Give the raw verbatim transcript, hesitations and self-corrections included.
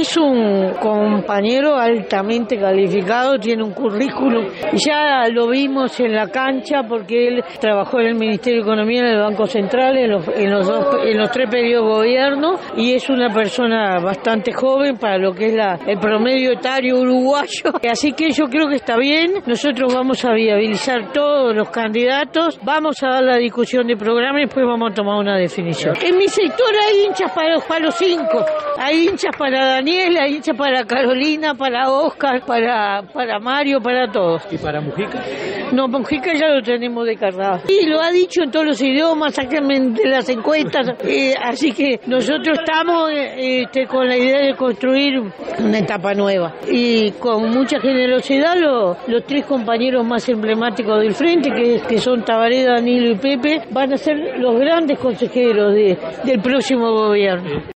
es un compañero altamente calificado, tiene un currículum, ya lo vimos en la cancha porque él trabajó en el Ministerio de Economía, en el Banco Central, en los, en los, dos, en los tres periodos de gobierno, y es una persona bastante joven para lo que es la, el promedio etario uruguayo, así que yo creo que está bien. Nosotros vamos a viabilizar todos los candidatos, vamos a dar la discusión de programa y después vamos a tomar una definición. En mi sector hay hinchas para los, para los cinco, hay hinchas para Daniel, hay hinchas para Carolina, para Oscar, para, para Mario, para todos. ¿Y para Mujica? No, Mujica ya lo tenemos descartado. Y lo ha dicho en todos los idiomas, sáquenme de las encuestas, eh, así que nosotros estamos eh, este, con la idea de construir una etapa nueva. Y con mucha generosidad lo, los tres compañeros más emblemáticos del frente, que, que son Tabaré, Danilo y Pepe, van a ser los grandes consejeros de, del próximo gobierno.